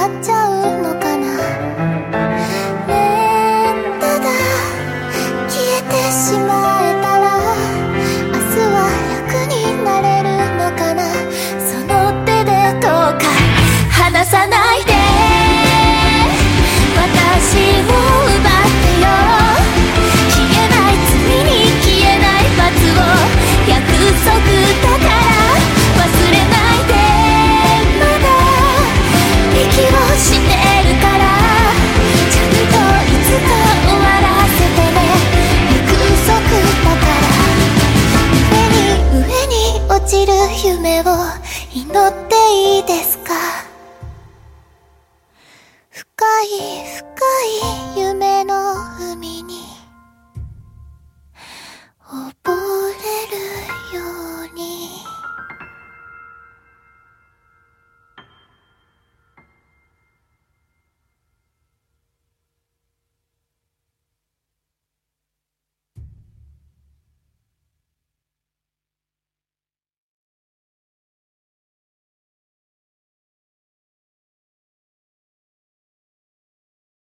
わっちゃうのかな。ねえ、ただ消えてしまえたら明日は楽になれるのかな。その手でどうか離さないで、私を奪ってよ。消えない罪に消えない罰を約束だから忘れないで。まだ息をしてるからちゃんといつか終わらせてね。約束だから上に落ちる夢を祈っていいですか。深い深い